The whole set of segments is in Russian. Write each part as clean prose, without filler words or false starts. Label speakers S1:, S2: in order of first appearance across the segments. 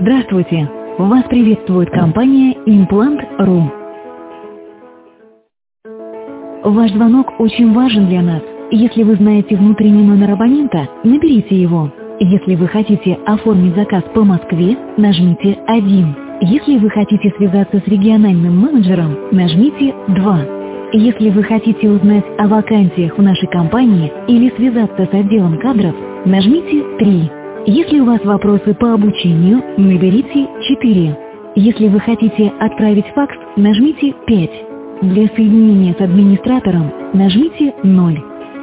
S1: Здравствуйте! Вас приветствует компания Implant.ru. Ваш звонок очень важен для нас. Если вы знаете внутренний номер абонента, наберите его. Если вы хотите оформить заказ по Москве, нажмите 1. Если вы хотите связаться с региональным менеджером, нажмите 2. Если вы хотите узнать о вакансиях в нашей компании или связаться с отделом кадров, нажмите 3. Если у вас вопросы по обучению, наберите 4. Если вы хотите отправить факс, нажмите 5. Для соединения с администратором нажмите 0.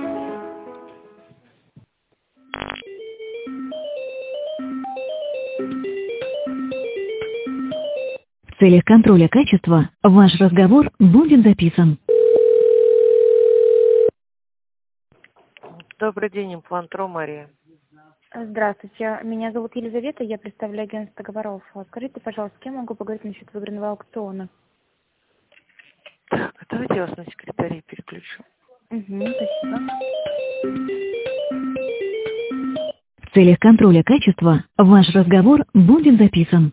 S1: В целях контроля качества ваш разговор будет записан.
S2: Добрый день, Имплант.ру, Мария.
S3: Здравствуйте, меня зовут Елизавета, я представляю агентство договоров. Скажите, пожалуйста, с кем могу поговорить насчет выигранного аукциона?
S2: Так, давайте я вас на секретарей переключу.
S3: Спасибо.
S1: В целях контроля качества ваш разговор будет записан.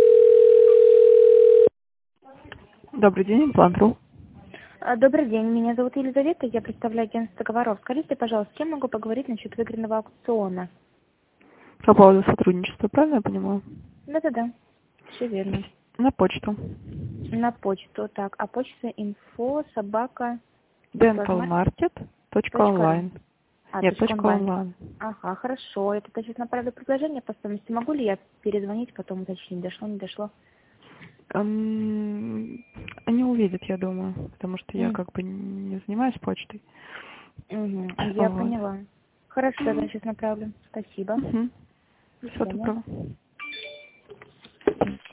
S4: Добрый день, Имплант.ру.
S3: Добрый день, меня зовут Елизавета, я представляю агентство договоров. Скажите, пожалуйста, с кем могу поговорить насчет выигранного аукциона?
S4: По поводу сотрудничества, правильно я понимаю?
S3: Да-да-да, все верно.
S4: На почту.
S3: На почту, так, а почта info собака...
S4: dentalmarket.online. Нет, .online.
S3: Ага, хорошо. Я тогда сейчас направлю предложение по стоимости. Могу ли я перезвонить, потом уточнить, дошло, не дошло?
S4: Они увидят, я думаю, потому что я как бы не занимаюсь почтой.
S3: Я поняла. Хорошо, тогда сейчас направлю. Спасибо.
S4: Всего доброго.